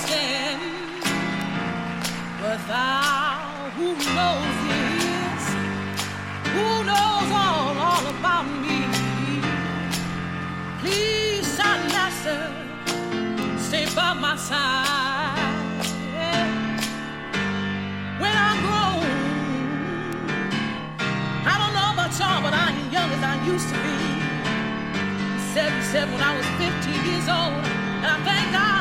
understand, but thou who knows this, who knows all about me, please, son, master, stay by my side. Yeah. When I'm grown, I don't know about y'all, but I ain't young as I used to be. He said when I was 15 years old, and I thank God.